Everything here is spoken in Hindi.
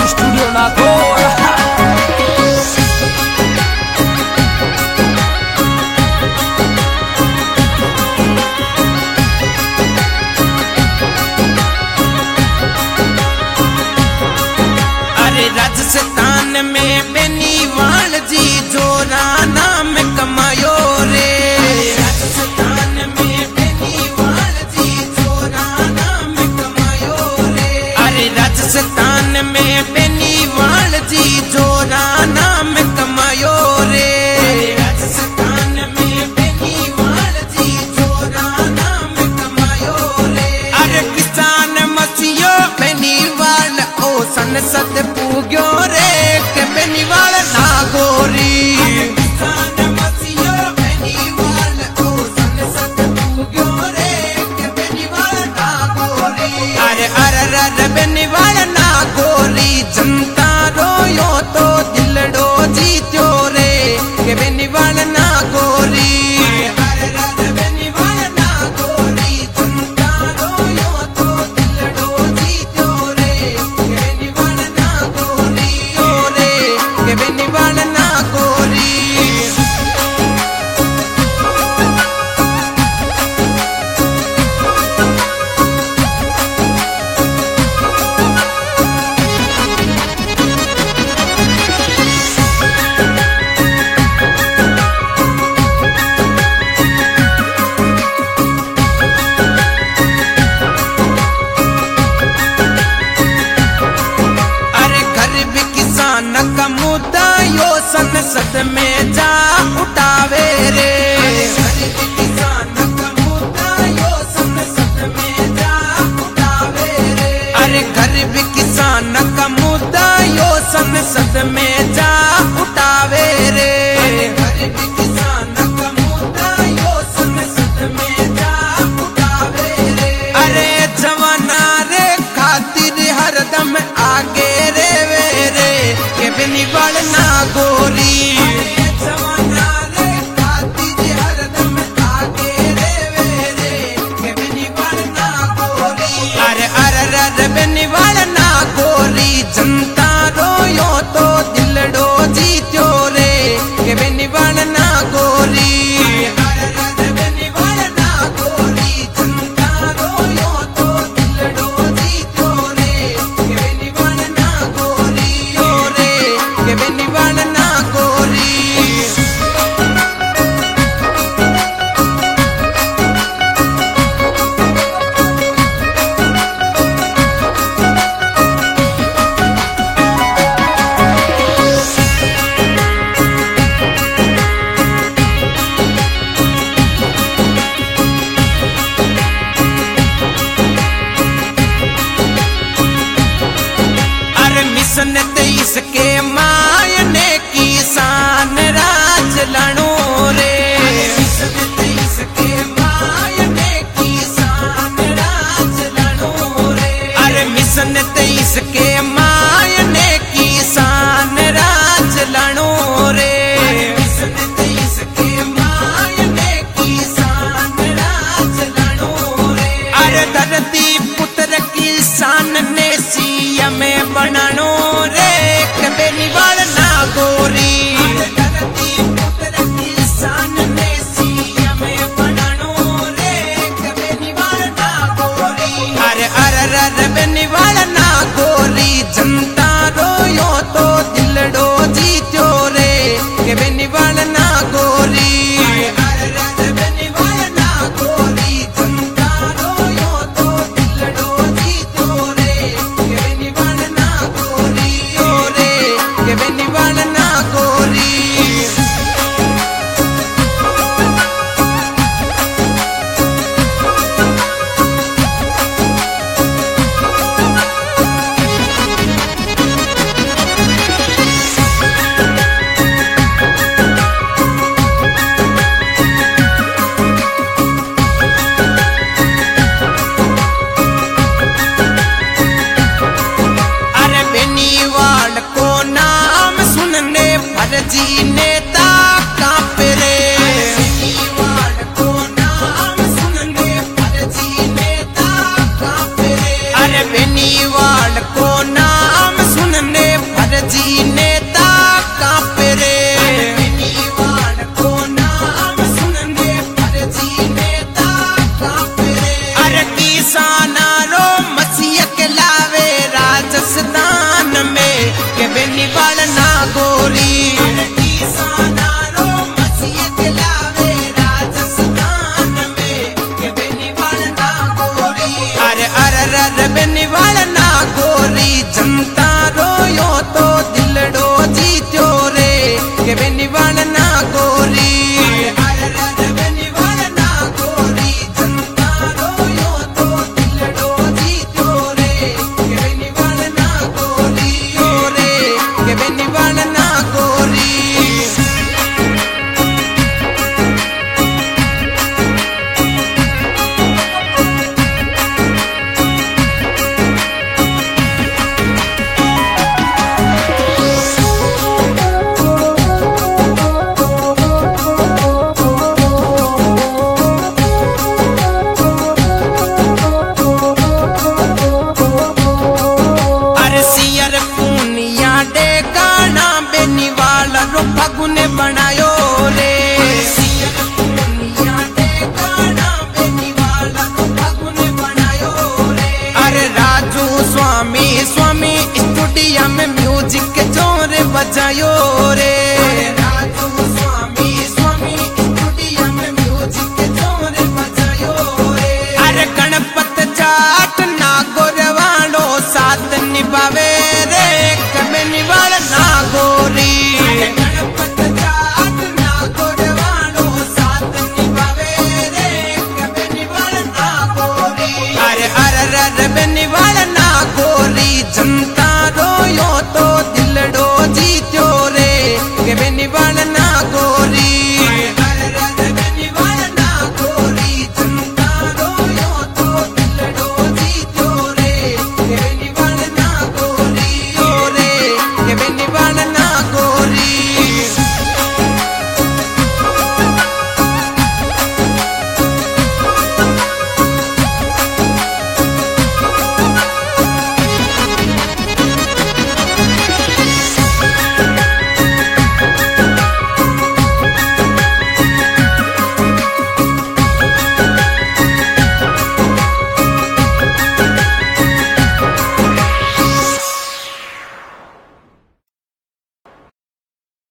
स्टूडियो नागौर। अरे राजस्थान में बेनीवाल जी जोरा नाम कमायो रे। राजस्थान में बेनीवाल जी जोरा नाम कमायो रे। अरे राजस्थान में बेनीवाल जी जोरा नाम कमायो रे। राजस्थान में बेनीवाल जी जोरा नाम कमायो रे। अरे किसान मसीहो बेनीवाल ओ संसद पूग्यो रे के बेनीवाल नागौरी। किसान मसीहो बेनीवाल ओ संसद पूग्यो रे के बेनीवाल नागौरी। अरे अरे बेनीवाल नागौरी जनता रोयो तो दिलड़ो जीत्यो रे के बेनीवाल नागौरी। अरे बेनीवाल नागौरी जनता रोयो तो दिलड़ो जीत्यो रे के बेनीवाल नागौरी। रे के बेनीवाल नागौरी। अरे गरीब किसान का मुद्दा यो संसद में जा उठावे रे। गरीब किसान का मुद्दा यो संसद में जा उठावे रे। अरे गरीब किसान का मुद्दा यो संसद में जा उठावे रे। गरीब किसान का मुद्दा यो संसद में जा उठावे रे। अरे जवाना रे खातिर हरदम आगे रे वे के बेनीवाल नागौरी। जवाना रे खातिर हरदम आगे रे वे के बेनीवाल नागौरी। अरे अरे बेनीवाल नागौरी जनता रोयो तो दिलड़ो जीत्यो रे के बेनीवाल नागौरी। अरे बेनीवाल नागौरी जनता रोयो तो दिलड़ो जीत्यो रे के बेनीवाल नागौरी। रे के बेनीवाल नागौरी। अरे मिशन 23 के मायने किसान राज लड़ो रे। मिशन 23 के मायने किसान राज लड़ो रे। अरे मिशन 23 के मायने किसान राज लड़ो रे। मिशन 23 के मायने किसान राज लड़ो रे। अरे धरती पुत्र किसान ने सीएम बनानो रे के बेनीवाल नागौरी। धरती पुत्र किसान ने सीएम बनानो रे के बेनीवाल नागौरी। अरे अरे बेनीवाल नागौरी जनता रोयो तो दिलड़ो जीत्यो रे के बेनीवाल नागौरी। अरे बेनीवाल नागौरी जनता रोयो तो दिलड़ो जीत्यो रे के बेनीवाल नागौरी। रे के बेनीवाल नागौरी। अरे बेनीवाल को नाम सुनने फर्जी नेता कांपे रे। बेनीवाल को नाम सुनने फर्जी नेता कांपे रे। अरे बेनीवाल को नाम सुनने के बेनीवाल ना गोरी बेनीवाल ना गोरी जनता रोयो तो दिलड़ो जीतो रे के बेनीवाल ना गोरी रे के बेनीवाल ना गोरी फगुने बनायो रे अरे राजू स्वामी स्वामी स्टूडियो में म्यूजिक जोर बजायो रे।